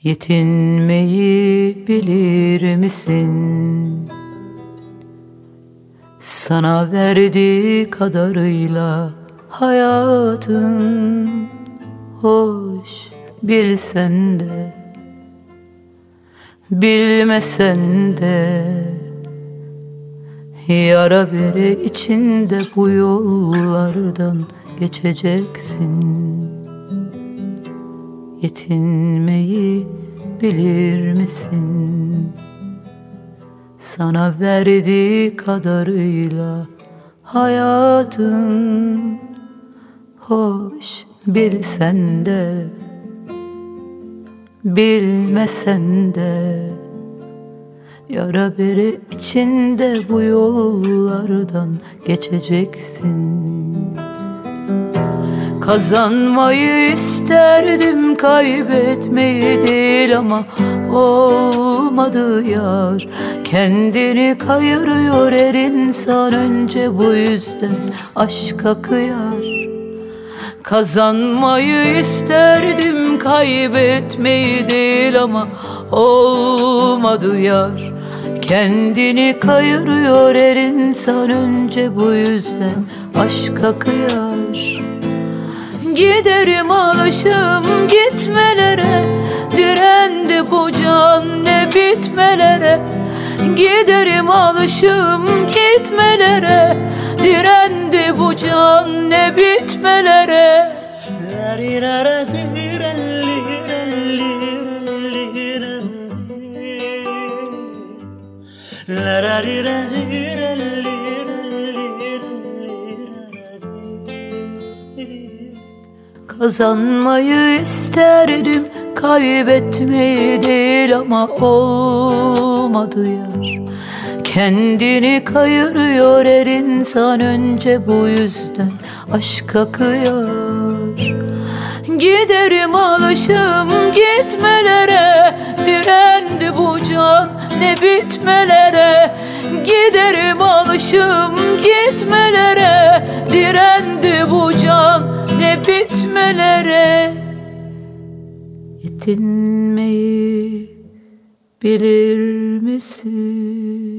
Yetinmeyi bilir misin? Sana verdiği kadarıyla hayatın hoş, bilsen de bilmesen de, yara bere içinde bu yollardan geçeceksin. Yetinmeyi bilir misin? Sana verdiği kadarıyla hayatın hoş, bilsen de bilmesen de, yara bere içinde bu yollardan geçeceksin. Kazanmayı isterdim, kaybetmeyi değil, ama olmadı yar. Kendini kayırıyor her insan, önce bu yüzden aşka kıyar. Kazanmayı isterdim, kaybetmeyi değil, ama olmadı yar. Kendini kayırıyor her insan, önce bu yüzden aşka kıyar. Giderim alışım gitmelere, direndi bu can ne bitmelere. Giderim alışım gitmelere, direndi bu can ne bitmelere. Kazanmayı isterdim, kaybetmeyi değil, ama olmadı yar. Kendini kayırıyor her insan, önce bu yüzden aşka kıyar. Giderim alışım gitmelere, direndi bu can ne bitmelere. Giderim alışım gitmelere, direndi bu can ne bitmelere. Yetinmeyi bilir misin?